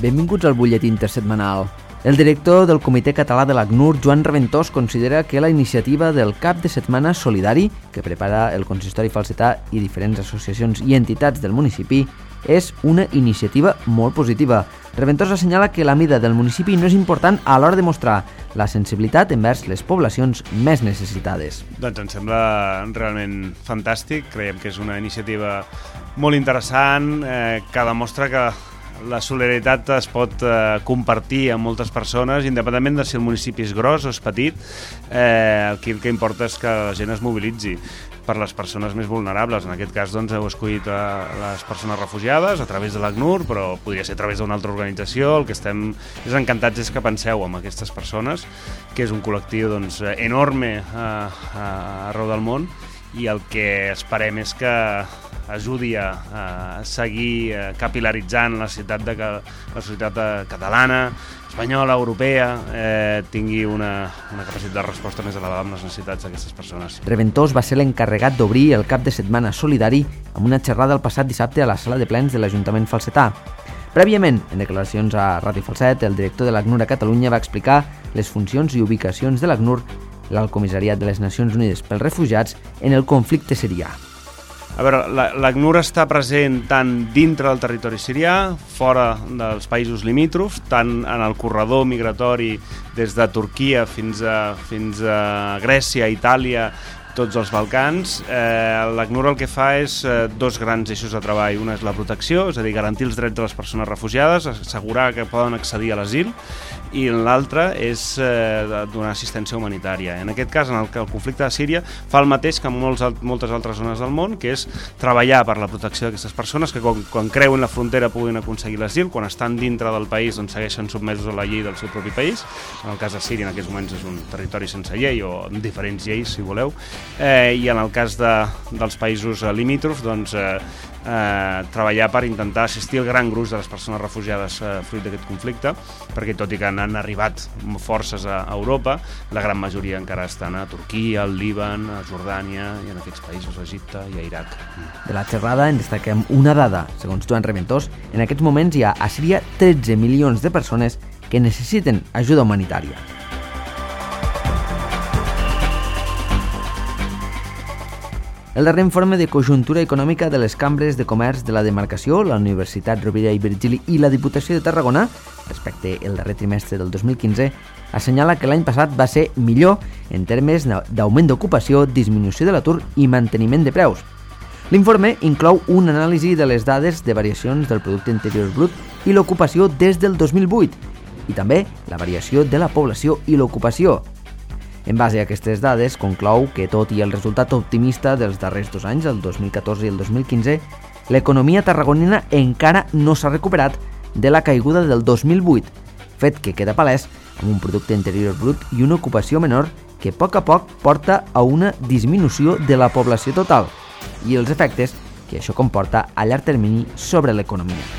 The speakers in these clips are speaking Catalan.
Benvinguts al butlletí intersetmanal. El director del Comitè Català de l'ACNUR, Joan Raventós, considera que la iniciativa del cap de setmana solidari, que prepara el consistori falsetà i diferents associacions i entitats del municipi, és una iniciativa molt positiva. Raventós assenyala que la mida del municipi no és important a l'hora de mostrar la sensibilitat envers les poblacions més necessitades. Doncs ens sembla realment fantàstic, creiem que és una iniciativa molt interessant, que demostra que la solidaritat es pot compartir amb moltes persones, independentment de si el municipi és gros o és petit. El que importa és que la gent es mobilitzi per les persones més vulnerables. En aquest cas doncs, heu escollit les persones refugiades a través de l'ACNUR, però podria ser a través d'una altra organització. El que estem encantats és que penseu en aquestes persones, que és un col·lectiu doncs, enorme arreu del món, i el que esperem és que ajudi a seguir capilaritzant la societat catalana, espanyola, europea, tingui una capacitat de resposta més elevada amb les necessitats d'aquestes persones. Raventós va ser l'encarregat d'obrir el cap de setmana solidari amb una xerrada el passat dissabte a la sala de plens de l'Ajuntament falsetà. Prèviament, en declaracions a Ràdio Falset, el director de l'ACNUR a Catalunya va explicar les funcions i ubicacions de l'ACNUR, l'Alt Comissariat de les Nacions Unides pels Refugiats, en el conflicte sirià. A veure, l'ACNUR està present tant dintre del territori sirià, fora dels països limítrofs, tant en el corredor migratori des de Turquia fins a Grècia, Itàlia, tots els Balcans. L'ACNUR el que fa és dos grans eixos de treball. Una és la protecció, és a dir, garantir els drets de les persones refugiades, assegurar que poden accedir a l'asil, i l'altra és donar assistència humanitària. En aquest cas, en el conflicte de Síria, fa el mateix que en moltes altres zones del món, que és treballar per la protecció d'aquestes persones, que quan creuen la frontera puguin aconseguir l'asil, quan estan dintre del país doncs segueixen sotmesos a la llei del seu propi país. En el cas de Síria, en aquests moments és un territori sense llei, o amb diferents lleis, si voleu. I en el cas dels països limítrofs, doncs, treballar per intentar assistir el gran gruix de les persones refugiades fruit d'aquest conflicte, perquè tot i que han arribat forces a Europa, la gran majoria encara estan a Turquia, al Líban, a Jordània i en aquests països, a Egipte i a Iraq. De la xerrada en destaquem una dada. Segons Joan Raventós, en aquests moments hi ha a Síria 13 milions de persones que necessiten ajuda humanitària. El darrer informe de conjuntura econòmica de les cambres de comerç de la demarcació, la Universitat Rovira i Virgili i la Diputació de Tarragona, respecte al darrer trimestre del 2015, assenyala que l'any passat va ser millor en termes d'augment d'ocupació, disminució de l'atur i manteniment de preus. L'informe inclou una anàlisi de les dades de variacions del producte interior brut i l'ocupació des del 2008 i també la variació de la població i l'ocupació. En base a aquestes dades, conclou que, tot i el resultat optimista dels darrers 2 anys, el 2014 i el 2015, l'economia tarragonina encara no s'ha recuperat de la caiguda del 2008, fet que queda palès amb un producte interior brut i una ocupació menor que a poc porta a una disminució de la població total i els efectes que això comporta a llarg termini sobre l'economia.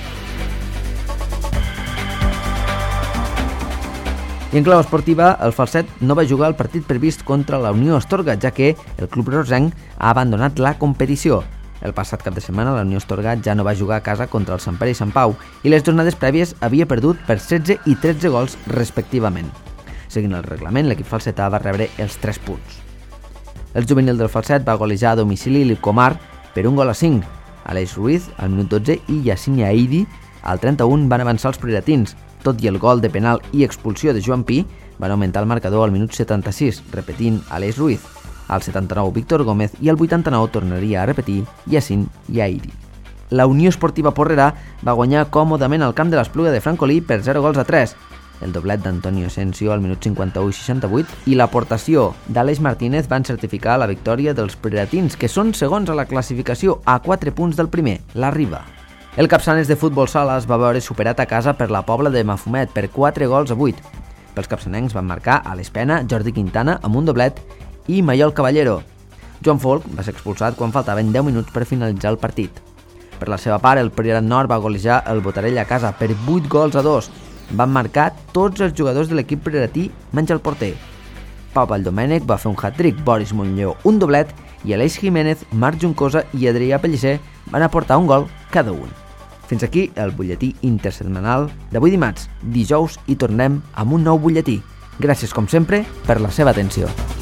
I en clau esportiva, el Falset no va jugar el partit previst contra la Unió Astorga, ja que el club rosenc ha abandonat la competició. El passat cap de setmana, la Unió Astorga ja no va jugar a casa contra el Sant Pere i Sant Pau i les jornades prèvies havia perdut per 16 i 13 gols respectivament. Seguint el reglament, l'equip falsetà va rebre els 3 punts. El juvenil del Falset va golejar a domicili l'Ipcomar per 1-5. Aleix Ruiz, al minut 12, i Yassine Aidi, al 31, van avançar els priratins. Tot i el gol de penal i expulsió de Joan Pi, van augmentar el marcador al minut 76, repetint Aleix Ruiz. Al 79, Víctor Gómez, i al 89 tornaria a repetir Yassine i Aidi. La Unió Esportiva Porrera va guanyar còmodament al camp de l'Espluga de Francolí per 0-3. El doblet d'Antonio Asensio al minut 51 i 68 i l'aportació d'Àlex Martínez van certificar la victòria dels priratins, que són segons a la classificació a 4 punts del primer, la Riba. El Capçanes de futbol sala es va veure superat a casa per la Pobla de Mafumet per 4-8. Pels capçanencs van marcar a l'Espena Jordi Quintana amb un doblet i Maiol Caballero. Joan Folk va ser expulsat quan faltaven 10 minuts per finalitzar el partit. Per la seva part, el Priorat Nord va golejar el Botarell a casa per 8-2. Van marcar tots els jugadors de l'equip prioratí menys el porter. Pau Valldomènec va fer un hat-trick, Boris Montlló un doblet i Aleix Jiménez, Marc Juncosa i Adrià Pellicer van aportar un gol cada un. Fins aquí el butlletí intersetmanal d'avui dimarts. Dijous hi tornem amb un nou butlletí. Gràcies, com sempre, per la seva atenció.